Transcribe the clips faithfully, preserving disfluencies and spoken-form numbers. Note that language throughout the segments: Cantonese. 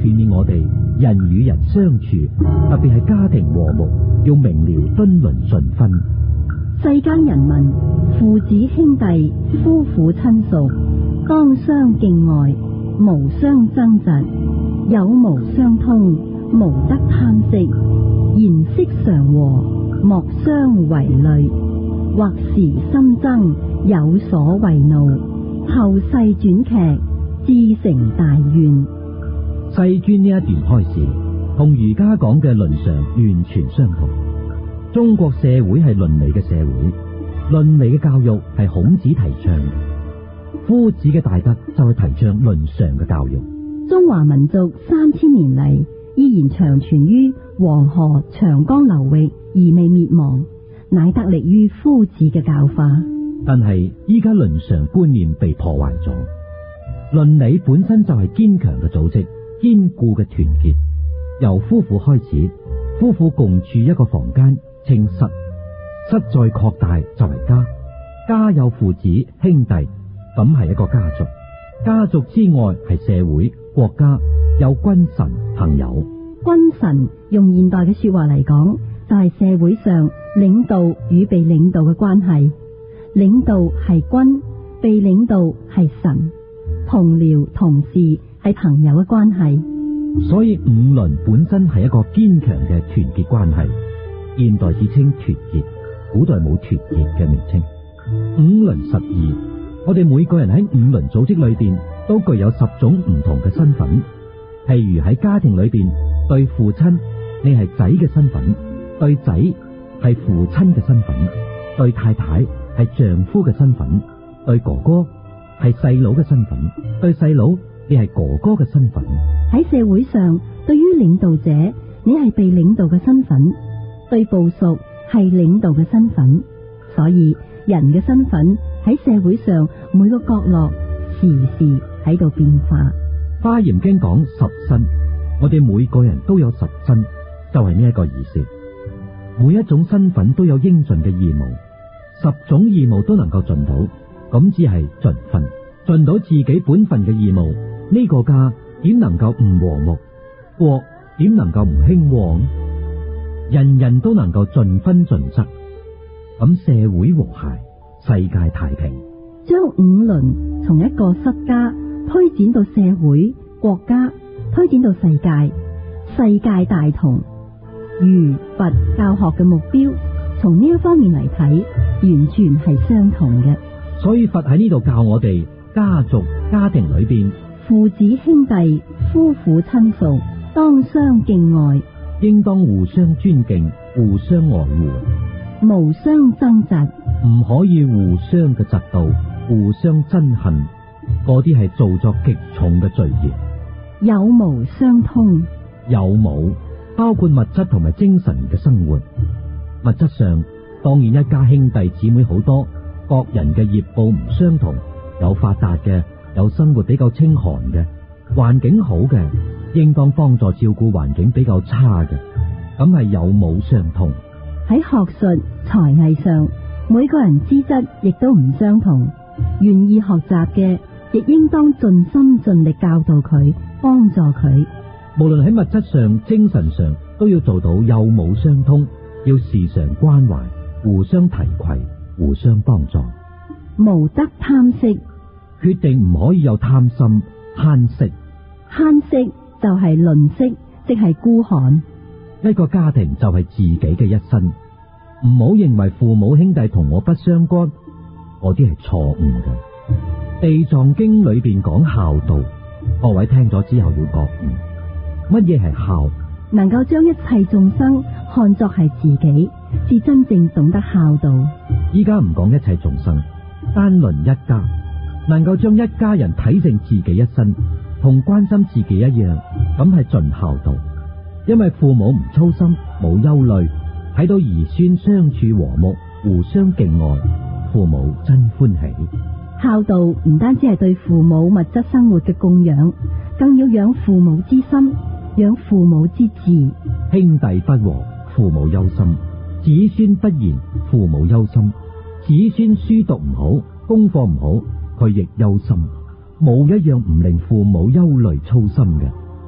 勸勉我哋人與人相處，特別係家庭和睦，要明了敦倫順分。 世間人民，父子兄弟、夫婦親屬，當相敬愛，無相爭執，有無相通，無得貪惜，言色常和，莫相違累，或時心爭，有所為怒，後世轉劇，自成大怨。 世尊呢一段開示，同儒家講嘅倫常完全相同。中國社會係倫理嘅社會，倫理嘅教育係孔子提倡，夫子嘅大德就係提倡倫常嘅教育。 中華民族三千年嚟依然長存於黃河、長江流域而未滅亡，乃得力於夫子嘅教化。 但係依家倫常觀念被破壞咗，倫理本身就係堅強嘅組織，堅固嘅團結。由夫婦開始，夫婦共住一個房間稱室，室再擴大就為家，家有父子兄弟，咁係一個家族。家族之外係社會國家，有君臣朋友。 君臣用現代嘅說話嚟講，就係社會上領導與被領導嘅關係。領導係君，被領導係臣，同僚同事係朋友嘅關係。 所以五倫本身係一個堅強嘅團結關係，現代只稱團結，古代冇團結嘅名稱。五倫十二，我哋每個人喺五倫組織裏邊都具有十種唔同嘅身份。譬如喺家庭裏邊，對父親你係仔嘅身份，對仔係父親嘅身份，對太太係丈夫嘅身份，對哥哥係細佬嘅身份，對細佬你係哥哥嘅身份。 喺社會上，對於領導者，你係被領導嘅身份；對部屬係領導嘅身份。所以人嘅身份喺社會上每個角落時時喺度變化。 花嚴經講十身，我哋每個人都有十身，就係呢一個意思。每一種身份都有應盡嘅義務，十種義務都能夠盡到，咁只係盡分，盡到自己本分嘅義務。呢個家點能夠唔和睦？國點能夠唔興旺？人人都能夠盡分盡責，咁社會和諧，世界太平。 將五倫從一個室家推展到社會、國家，推展到世界，世界大同。儒佛教學嘅目標，從呢一方面嚟睇，完全係相同嘅。 所以佛喺呢度教我哋，家族家庭裏邊， 父子兄弟、夫婦親屬，當相敬愛， 應當互相尊敬、互相愛護， 無相爭執， 唔可以互相嘅嫉妒、互相憎恨，嗰啲係做作極重嘅罪孽。 有無相通， 有無包括物質同埋精神嘅生活。物質上當然一家兄弟姊妹好多，各人嘅業報唔相同，有發達嘅，有生活比較清寒嘅，環境好嘅，應當幫助照顧環境比較差嘅，咁係有冇相同。 喺學術才藝上，每個人資質亦都唔相同，願意學習嘅亦應當盡心盡力教導佢，幫助佢。 無論喺物質上、精神上，都要做到有冇相通，要時常關懷，互相提攜，互相幫助。 無得貪惜， 決定唔可以有貪心慳惜。 慳惜就係吝嗇，即係孤寒。 一個家庭就係自己嘅一生，唔好認為父母兄弟同我不相干，嗰啲係錯誤嘅。地藏經裏邊講孝道，各位聽咗之後要覺悟，乜嘢係孝？ 能夠將一切眾生看作係自己，是真正懂得孝道。 依家唔講一切眾生，單論一家，能夠將一家人睇成自己一身，同關心自己一樣，咁係盡孝道。因為父母唔操心，冇憂慮，睇到兒孫相處和睦，互相敬愛，父母真歡喜。 孝道唔單止係對父母物質生活嘅供養，更要養父母之心，養父母之志。 兄弟不和，父母憂心；子孫不賢，父母憂心；子孫書讀唔好，功課唔好，佢亦憂心。冇一樣唔令父母憂慮操心嘅。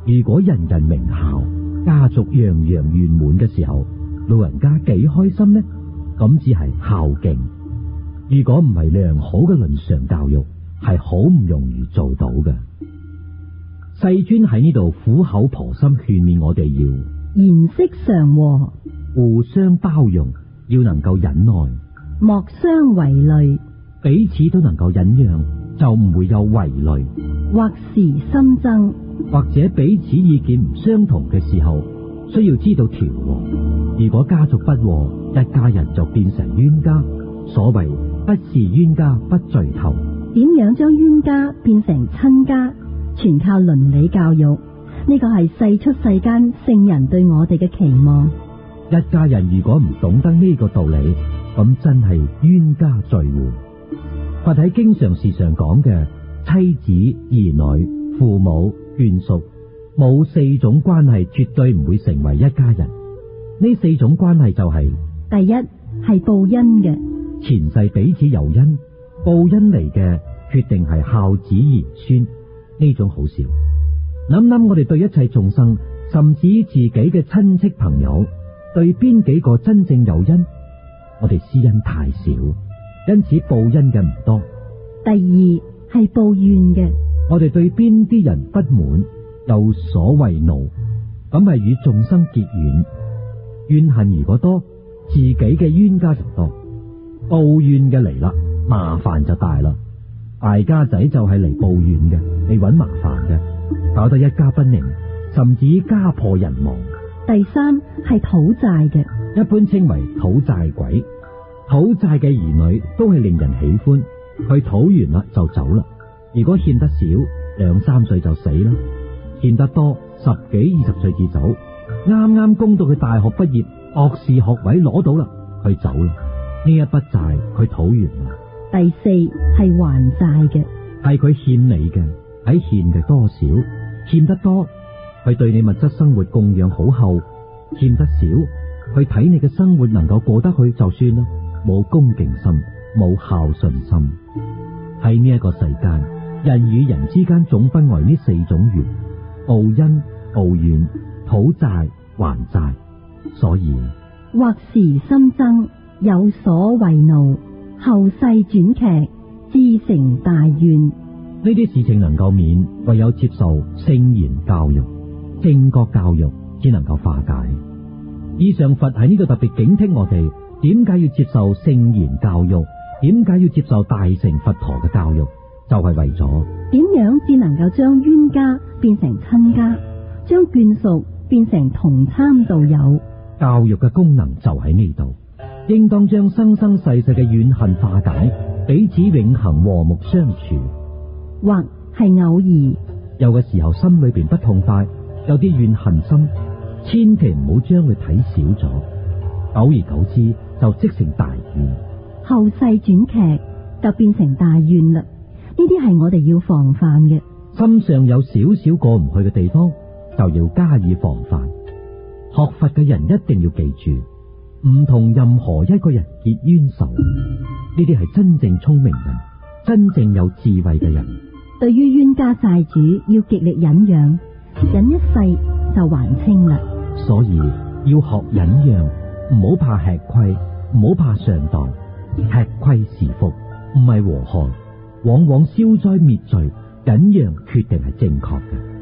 如果人人名校，家族樣樣圓滿嘅時候，老人家幾開心呢？咁只係孝敬。如果唔係良好嘅倫常教育，係好唔容易做到嘅。世尊喺呢度苦口婆心勸勉我哋要言色常和， 互相包容，要能夠忍耐， 莫相違累， 彼此都能夠忍讓，就唔會有違累。 或時心爭， 或者彼此意見唔相同嘅時候，需要知道調和。如果家族不和，一家人就變成冤家。所謂不是冤家不聚頭。 點樣將冤家變成親家？全靠倫理教育。呢個係世出世間聖人對我哋嘅期望。 一家人如果唔懂得呢個道理，咁真係冤家聚會。佛喺經常時常講嘅妻子、兒女、父母、眷屬，冇四種關係絕對唔會成為一家人。呢四種關係就係、是： 第一係報恩嘅， 前世彼此有恩，報恩嚟嘅決定係孝子賢孫，呢種好少。諗諗我哋對一切眾生，甚至自己嘅親戚朋友，對邊幾個真正有恩？我哋施恩太少，因此報恩嘅唔多。 第二係報怨嘅， 我哋對邊啲人不滿，有所為怒，咁係與眾生結怨。怨恨如果多，自己嘅冤家就多。報怨嘅嚟啦，麻煩就大啦。敗家仔就係嚟報怨嘅，嚟搵麻煩嘅，搞得一家不寧，甚至家破人亡。 第三係討債嘅， 一般稱為討債鬼。討債嘅兒女都係令人喜歡，佢討完啦就走啦。如果欠得少，兩三歲就死啦；欠得多，十幾二十歲至走。啱啱供到佢大學畢業，博士學位攞到啦，佢走啦。呢一筆債佢討完啦。 第四係還債嘅， 係佢欠你嘅，喺欠嘅多少，欠得多，佢對你物質生活供養好厚；欠得少，佢睇你嘅生活能夠過得去就算啦，冇恭敬心，冇孝順心。喺呢一個世間，人與人之間總不外呢四種緣：報恩、報怨、討債、還債。所以或時心爭，有所為怒，後世轉劇，自成大怨。 呢啲事情能夠免，唯有接受聖言教育、正覺教育，只能夠化解。以上佛喺呢度特別警惕我哋，點解要接受聖言教育？點解要接受大乘佛陀嘅教育？就係、是、為咗點樣至能夠將冤家變成親家，將眷屬變成同參道友。 教育嘅功能就喺呢度，應當將生生世世嘅怨恨化解，彼此永恒和睦相處。 或係偶爾， 有嘅時候心裏邊不痛快，有啲怨恨心，千祈唔好將佢睇少咗，久而久之就積成大怨。 後世轉劇就變成大怨啦，呢啲係我哋要防範嘅。 心上有少少過唔去嘅地方，就要加以防範。學佛嘅人一定要記住，唔同任何一個人結冤仇，呢啲係真正聰明人，真正有智慧嘅人。 對於冤家債主要極力忍讓，忍一世就還清啦。 所以要學忍讓，唔好怕吃虧，唔好怕上當。吃虧是福，唔係禍害，往往消災滅罪，忍讓決定係正確嘅。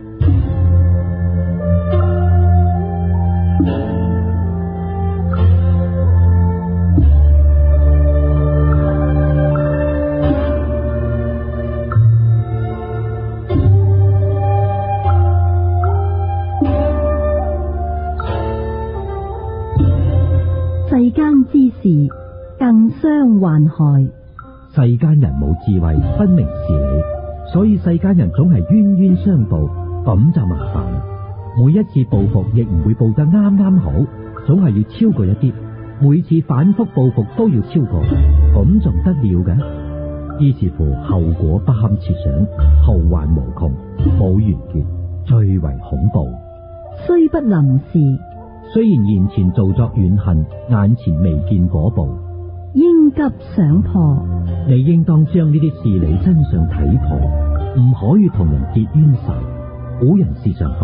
世間之事更相患害， 世間人冇智慧，分明事理，所以世間人總係冤冤相報，咁就麻煩。每一次報復亦唔會報得啱啱好，總係要超過一啲。每次反復報復都要超過，咁仲得了嘅？於是乎後果不堪設想，後患無窮，冇完結，最為恐怖。 雖不臨時， 雖然眼前造作怨恨，眼前未見果報， 應急想破。 你應當將呢啲事理真相睇破，唔可以同人結冤仇。古人時常講。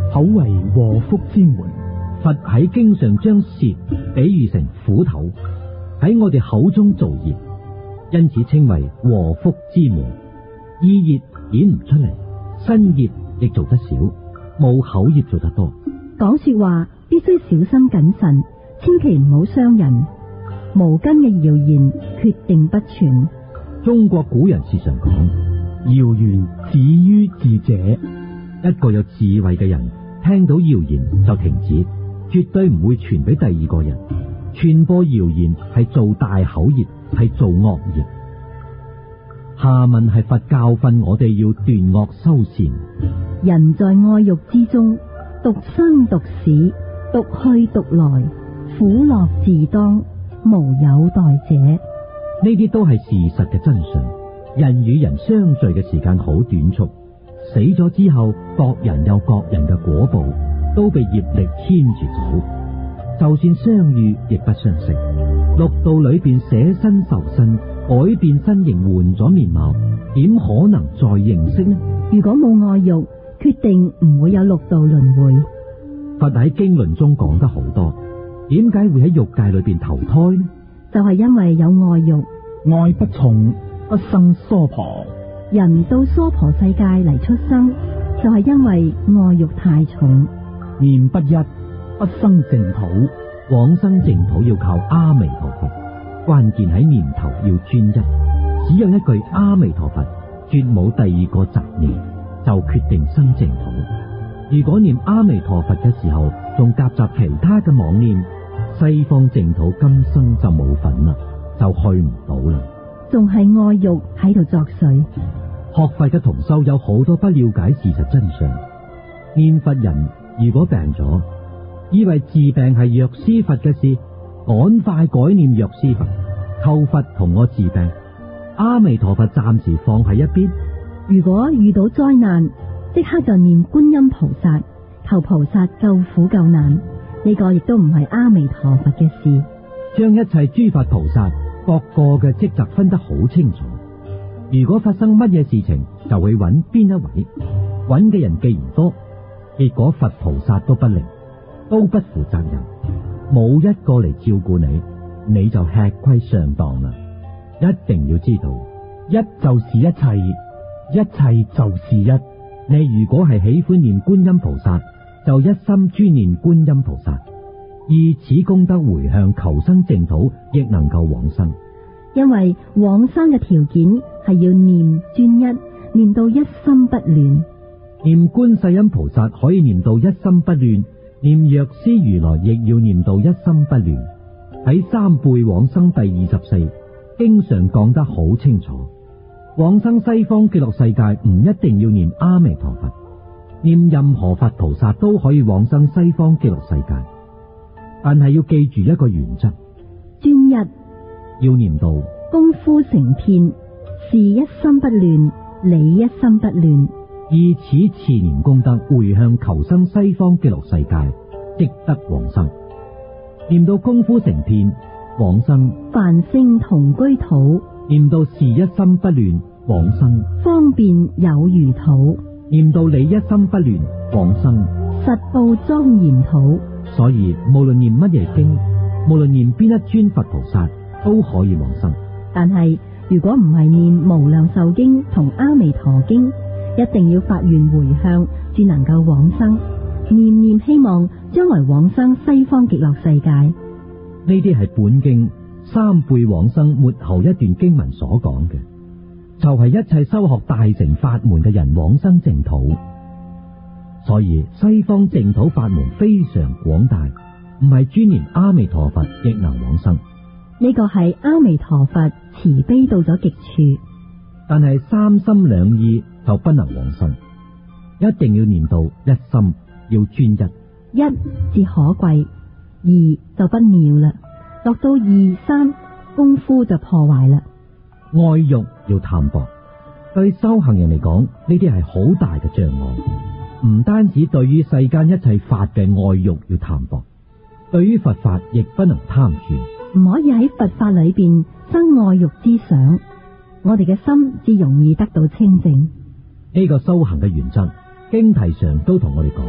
口為禍福之門。 佛喺經上將舌比喻成斧頭，喺我哋口中造業，因此稱為禍福之門。意業顯唔出嚟，身業亦做得少，冇口業做得多。 講說話必須小心謹慎，千祈唔好傷人。無根嘅謠言決定不全。 中國古人時常講， 謠言止於智者。 一個有智慧嘅人聽到謠言就停止，絕對唔會傳俾第二個人。傳播謠言係做大口業，係做惡業。下文係佛教訓我哋要斷惡修善。 人在愛欲之中，獨生獨死，獨去獨來，苦樂自當，無有代者。 呢啲都係事實嘅真相。人與人相聚嘅時間好短促，死咗之後，各人有各人嘅果報，都被業力牽住走。就算相遇，亦不相識。六道裏邊捨身受身，改變身形，換咗面貌，點可能再認識呢？ 如果冇愛欲，決定唔會有六道輪迴。 佛喺經論中講得好多，點解會喺欲界裏邊投胎呢？ 就係因為有愛欲。 愛不重，不生娑婆。 人到娑婆世界嚟出生，就係因為愛欲太重。 念不一，不生淨土。 往生淨土要靠阿彌陀佛，關鍵喺念頭要專一，只有一句阿彌陀佛，絕冇第二個雜念，就決定生淨土。如果念阿彌陀佛嘅時候仲夾雜其他嘅妄念，西方淨土今生就冇份啦，就去唔到啦。 仲係愛欲喺度作祟。 學佛嘅同修有好多不了解事實真相。念佛人如果病咗，以為治病係藥師佛嘅事，趕快改念藥師佛，求佛同我治病。阿彌陀佛暫時放喺一邊。 如果遇到災難，即刻就念觀音菩薩，求菩薩救苦救難。呢個亦都唔係阿彌陀佛嘅事。 將一切諸佛菩薩各個嘅職責分得好清楚。如果發生乜嘢事情，就會揾邊一位，揾嘅人既然多，結果佛菩薩都不靈，都不負責任，冇一個嚟照顧你，你就吃虧上當啦。一定要知道， 一就是一切，一切就是一。 你如果係喜歡念觀音菩薩，就一心專念觀音菩薩，以此功德回向求生淨土，亦能夠往生。 因為往生嘅條件係要念專一，念到一心不亂。 念觀世音菩薩可以念到一心不亂，念藥師如來亦要念到一心不亂。喺三輩往生第二十四經常講得好清楚，往生西方極樂世界唔一定要念阿彌陀佛，念任何佛菩薩都可以往生西方極樂世界，但係要記住一個原則： 專一。 要念到功夫成片，事一心不亂，理一心不亂， 以此持念功德回向求生西方極樂世界，即得往生。念到功夫成片，往生凡聖同居土； 念到事一心不亂，往生方便有餘土； 念到理一心不亂，往生實報莊嚴土。 所以無論念乜嘢經，無論念邊一尊佛菩薩，都可以往生。 但係如果唔係念無量壽經同阿彌陀經，一定要發願回向，至能夠往生。念念希望將來往生西方極樂世界。呢啲係本經三輩往生末後一段經文所講嘅，就係、是、一切修學大乘法門嘅人往生淨土。所以西方淨土法門非常廣大，唔係專念阿彌陀佛亦能往生。 呢個係阿彌陀佛慈悲到咗極處， 但係三心兩意就不能往生，一定要念到一心，要專一。 一至可貴，二就不妙啦。落到二三，功夫就破壞啦。 愛欲要淡薄，對修行人嚟講，呢啲係好大嘅障礙。唔單止對於世間一切法嘅愛欲要淡薄，對於佛法亦不能貪鑽。 唔可以喺佛法裏邊生愛欲之想，我哋嘅心至容易得到清淨。 呢個修行嘅原則，經題上都同我哋講，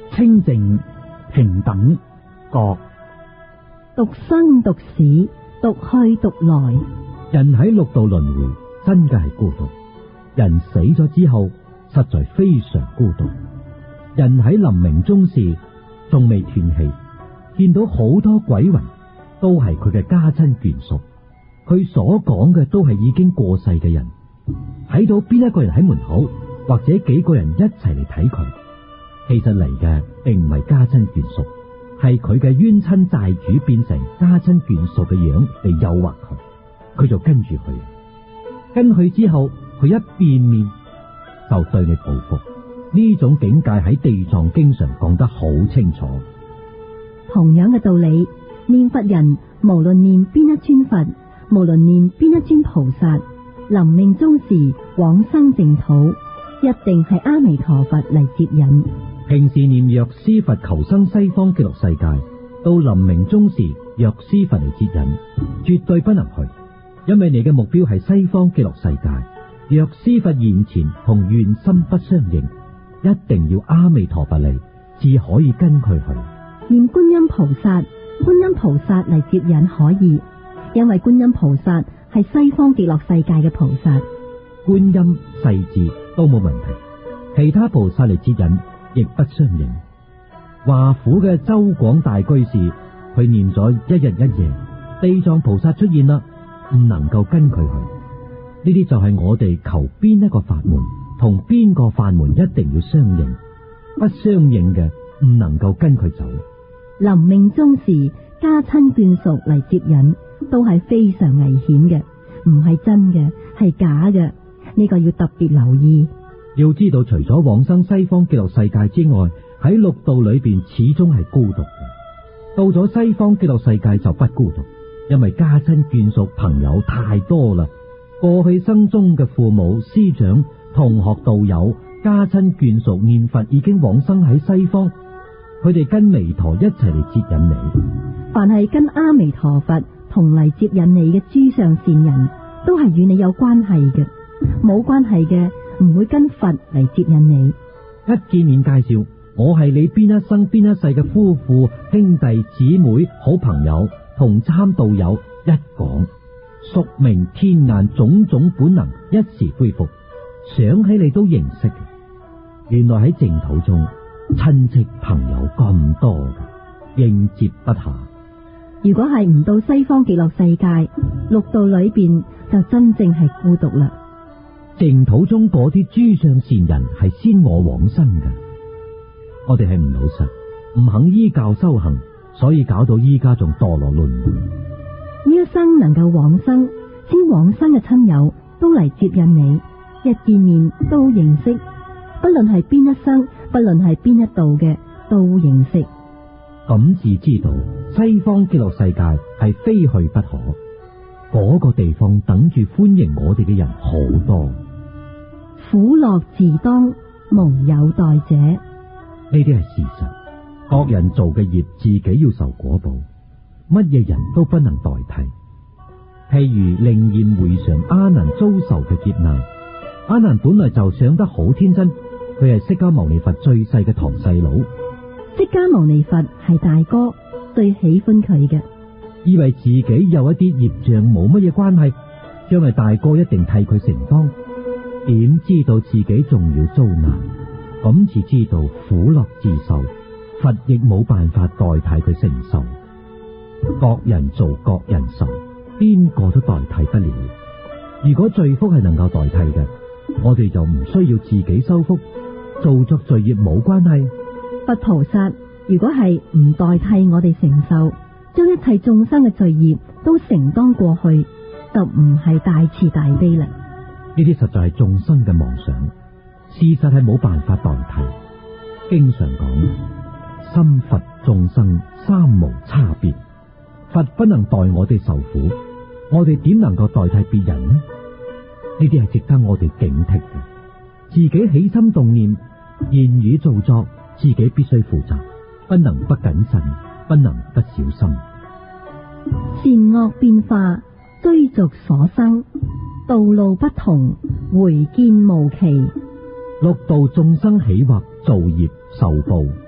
清淨、平等、覺。 獨生獨死，獨去獨來。 人喺六道輪迴，真嘅係孤獨。人死咗之後，實在非常孤獨。人喺臨命終時，仲未斷氣，見到好多鬼魂，都係佢嘅家親眷屬。佢所講嘅都係已經過世嘅人。睇到邊一個人喺門口，或者幾個人一齊嚟睇佢，其實嚟嘅並唔係家親眷屬，係佢嘅冤親債主變成家親眷屬嘅樣嚟誘惑佢，佢就跟住佢。跟去之後，佢一變面就對你報復。呢種境界喺地藏經上講得好清楚。 同樣嘅道理，念佛人無論念邊一尊佛，無論念邊一尊菩薩，臨命終時往生淨土，一定係阿彌陀佛嚟接引。 平時念藥師佛求生西方極樂世界，到臨命終時藥師佛嚟接引，絕對不能去，因為你嘅目標係西方極樂世界，藥師佛現前同願心不相應，一定要阿彌陀佛嚟，至可以跟佢去。 念觀音菩薩，觀音菩薩嚟接引可以，因為觀音菩薩係西方極樂世界嘅菩薩。 觀音細節都冇問題，其他菩薩嚟接引亦不相應。華府嘅周廣大居士，佢念咗一日一夜，地藏菩薩出現啦，唔能夠跟佢去。呢啲就係我哋求邊一個法門，同邊個法門一定要相應，不相應嘅唔能夠跟佢走。 臨命終時，家親眷屬嚟接引，都係非常危險嘅，唔係真嘅，係假嘅。呢個要特別留意。 要知道，除咗往生西方極樂世界之外，喺六道裏邊始終係孤獨嘅。到咗西方極樂世界就不孤獨，因為家親眷屬朋友太多啦。過去生中嘅父母師長、同學道友、家親眷屬念佛已經往生喺西方，佢哋跟彌陀一齊嚟接引你。 凡係跟阿彌陀佛同嚟接引你嘅諸上善人，都係與你有關係嘅。冇關係嘅唔會跟佛嚟接引你。 一見面介紹，我係你邊一生邊一世嘅夫婦、兄弟姊妹、好朋友、同參道友，一講宿命天眼種種本能一時恢復，想起你都認識。原來喺淨土中親戚朋友咁多嘅，應接不暇。 如果係唔到西方極樂世界，六道裏邊就真正係孤獨啦。 淨土中嗰啲諸上善人係先我往生嘅，我哋係唔老實，唔肯依教修行，所以搞到依家仲墮落輪迴。 呢一生能夠往生，先往生嘅親友都嚟接引你，一見面都認識，不論係邊一生，不論係邊一度嘅，都認識。 咁自知道西方極樂世界係非去不可，嗰個地方等住歡迎我哋嘅人好多。 苦樂自當，無有代者。呢啲係事實，各人做嘅業自己要受果報，乜嘢人都不能代替。譬如靈驗會上阿難遭受嘅劫難，阿難本來就想得好天真，佢係釋迦牟尼佛最細嘅堂細佬。 釋迦牟尼佛係大哥，最喜歡佢嘅， 以為自己有一啲業障冇乜嘢關係，將來大哥一定替佢承當。點知道自己仲要遭難，咁至知道苦樂自受，佛亦冇辦法代替佢承受。各人做各人受，邊個都代替不了。如果罪福係能夠代替嘅，我哋就唔需要自己修福，做作罪業冇關係。 佛菩薩如果係唔代替我哋承受，將一切眾生嘅罪業都承當過去，就唔係大慈大悲啦。 呢啲實在係眾生嘅妄想，事實係冇辦法代替。經常講心佛眾生三無差別，佛不能代我哋受苦，我哋點能夠代替別人呢？呢啲係值得我哋警惕嘅。自己起心動念、言語造作，自己必須負責，不能不謹慎，不能不小心。 善惡變化，追逐所生，道路不同，回見無期。 六道眾生起惑造業受報，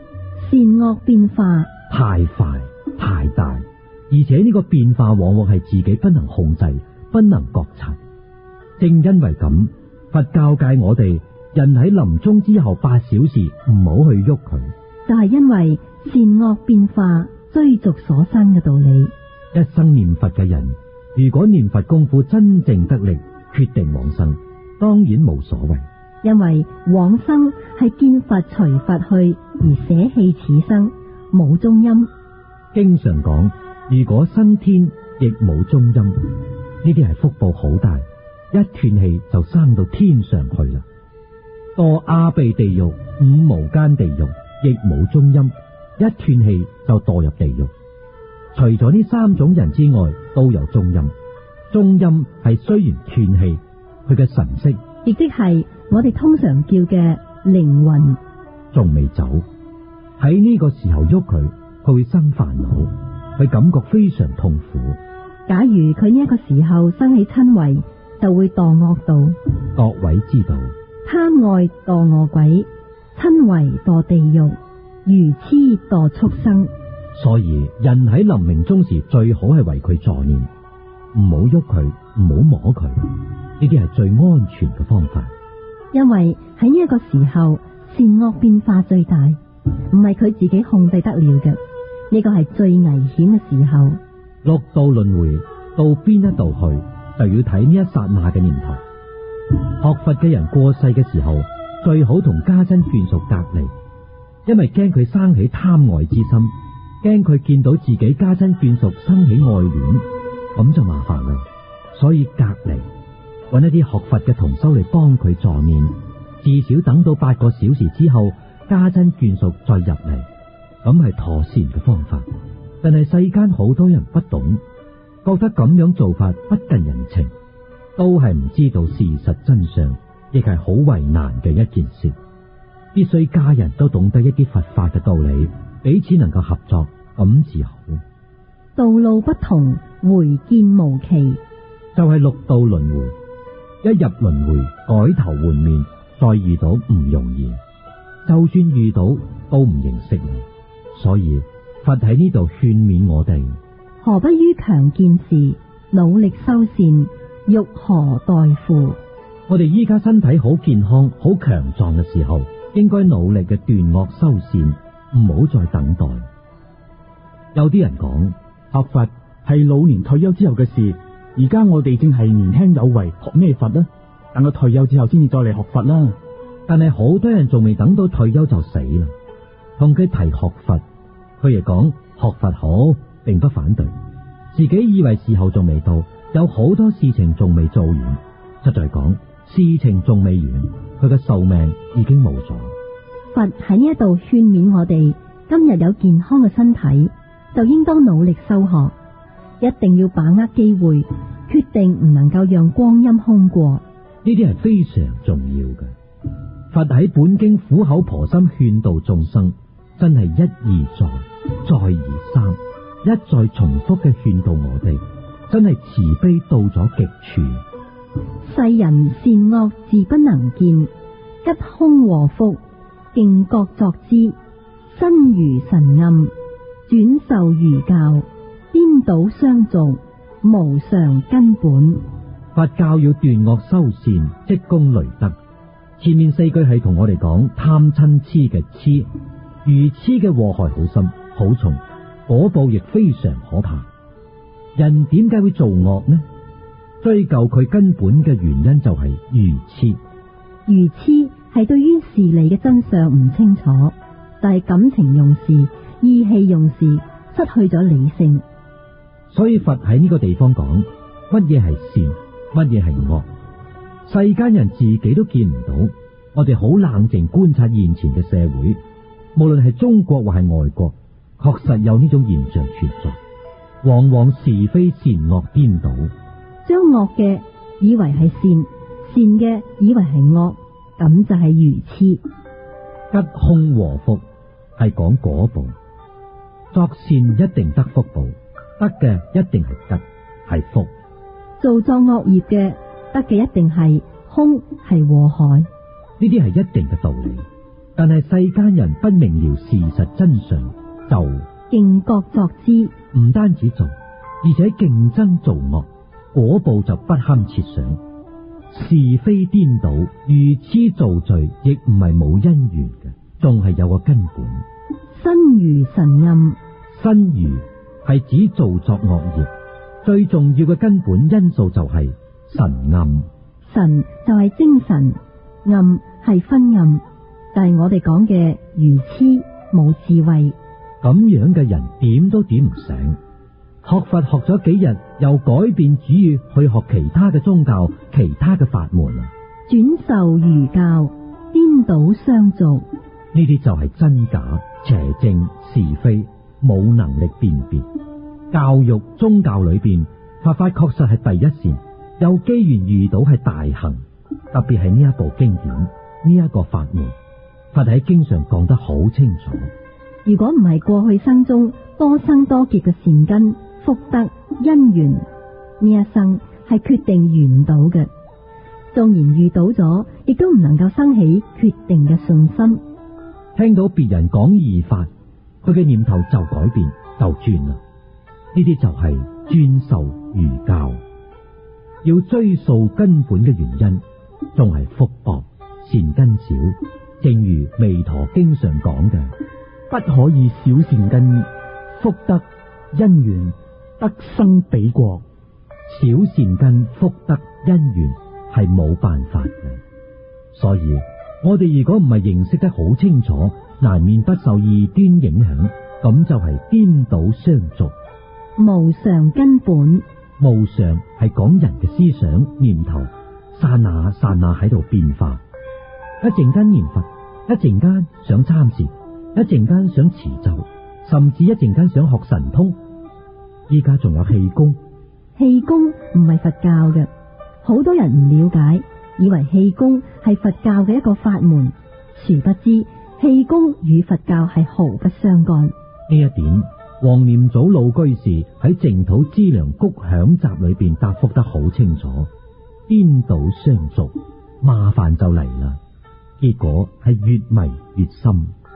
善惡變化太快太大，而且呢個變化往往係自己不能控制、不能覺察。正因為咁，佛教界我哋人喺臨終之後八小時唔好去喐佢， 就係因為善惡變化追逐所生嘅道理。 一生念佛嘅人，如果念佛功夫真正得力，決定往生，當然冇所謂。 因為往生係見佛隨佛去，而捨棄此生，冇中陰。 經常講，如果生天亦冇中陰，呢啲係福報好大，一斷氣就生到天上去啦。墮阿鼻地獄、五無間地獄亦冇中陰，一斷氣就墮入地獄。除咗呢三種人之外，都有中陰。中陰係雖然斷氣，佢嘅神識亦即係我哋通常叫嘅靈魂仲未走。喺呢個時候喐佢，佢會生煩惱，佢感覺非常痛苦。 假如佢呢一個時候生起瞋恚，就會墮惡道。 各位知道， 貪愛墮餓鬼，瞋恚墮地獄，愚痴墮畜生。 所以人喺臨命終時最好係為佢助念，唔好喐佢，唔好摸佢，呢啲係最安全嘅方法。 因為喺呢一個時候善惡變化最大，唔係佢自己控制得了嘅，呢個係最危險嘅時候。 六道輪迴到邊一度去，就要睇呢一剎那嘅念頭。學佛嘅人過世嘅時候，最好同家親眷屬隔離，因為驚佢生起貪愛之心，驚佢見到自己家親眷屬生起愛戀，咁就麻煩啦。所以隔離，揾一啲學佛嘅同修嚟幫佢助念，至少等到八個小時之後，家親眷屬再入嚟，咁係妥善嘅方法。但係世間好多人不懂，覺得咁樣做法不近人情，都係唔知道事實真相，亦係好為難嘅一件事。必須家人都懂得一啲佛法嘅道理，彼此能夠合作，咁至好。 道路不同，回見無期， 就係六道輪迴。一入輪迴，改頭換面，再遇到唔容易，就算遇到都唔認識啦。所以佛喺呢度勸勉我哋， 何不於強健時努力修善，欲何待乎？ 我哋依家身體好健康、好強壯嘅時候，應該努力嘅斷惡修善，唔好再等待。有啲人講， 學佛係老年退休之後嘅事，而家我哋正係年輕有為，學咩佛呢？等佢退休之後先至再嚟學佛啦。 但係好多人仲未等到退休就死啦。同佢提學佛，佢亦講學佛好，並不反對，自己以為時候仲未到，有好多事情仲未做完。實在講，事情仲未完，佢嘅壽命已經冇咗。 佛喺呢一度勸勉我哋，今日有健康嘅身體，就應當努力修學，一定要把握機會，決定唔能夠讓光陰空過。 呢啲係非常重要嘅。佛喺本經苦口婆心勸導眾生，真係一而再，再而三，一再重複嘅勸導我哋，真係慈悲到咗極處。 世人善惡自不能見，吉凶禍福競各作之，身如神暗，轉受如教，顛倒相續，無常根本。 佛教要斷惡修善，積功累德。前面四句係同我哋講貪嗔痴嘅痴，愚痴嘅禍害好深好重，果報亦非常可怕。人點解會做惡呢？追究佢根本嘅原因就係愚痴。 愚痴係對於事理嘅真相唔清楚，就係感情用事、意氣用事，失去咗理性。 所以佛喺呢個地方講乜嘢係善，乜嘢係惡。世間人自己都見唔到，我哋好冷靜觀察現前嘅社會，無論係中國或係外國，確實有呢種現象存在。往往是非善惡顛倒， 將惡嘅以為係善，善嘅以為係惡，咁就係愚痴。 吉凶禍福係講果報，作善一定得福報，得嘅一定係吉，係福。 做作惡業嘅，得嘅一定係凶，係禍害。 呢啲係一定嘅道理。 但係世間人不明了事實真相，就競各作之， 唔單止做，而且競爭造惡，果報就不堪設想。是非顛倒，愚癡造罪，亦唔係冇因緣嘅，仲係有個根本。 身如神暗， 身如係指造作惡業，最重要嘅根本因素就係神暗。 神就係精神，暗係昏暗，就係我哋講嘅愚癡冇智慧。 咁樣嘅人點都點唔醒。學佛學咗幾日，又改變主意去學其他嘅宗教、其他嘅法門啊！ 轉受儒教，顛倒相續， 呢啲就係真假、邪正、是非，冇能力辨別。教育宗教裏邊，佛法確實係第一線，有機緣遇到係大幸。特別係呢一部經典，呢、這、一個法門，佛喺經上講得好清楚。 如果唔係過去生中多生多劫嘅善根、福德、因緣，呢一生係決定遇唔到嘅。縱然遇到咗，亦都唔能夠生起決定嘅信心。 聽到別人講義法，佢嘅念頭就改變，就轉啦。呢啲就係專受儒教。要追溯根本嘅原因，仲係福薄、善根少。正如彌陀經上講嘅， 不可以少善根，福德因緣得生彼國。 少善根、福德因緣係冇辦法嘅。所以我哋如果唔係認識得好清楚，難免不受異端影響，咁就係顛倒相續。 無常根本， 無常係講人嘅思想念頭，剎那剎那喺度變化。一陣間念佛，一陣間想參禪，一陣間想持咒，甚至一陣間想學神通。依家仲有氣功， 氣功唔係佛教嘅，好多人唔了解，以為氣功係佛教嘅一個法門，殊不知氣功與佛教係毫不相干。呢一點，黃念祖老居士喺淨土資糧谷響集裏邊答覆得好清楚。顛倒相續，麻煩就嚟啦，結果係越迷越深。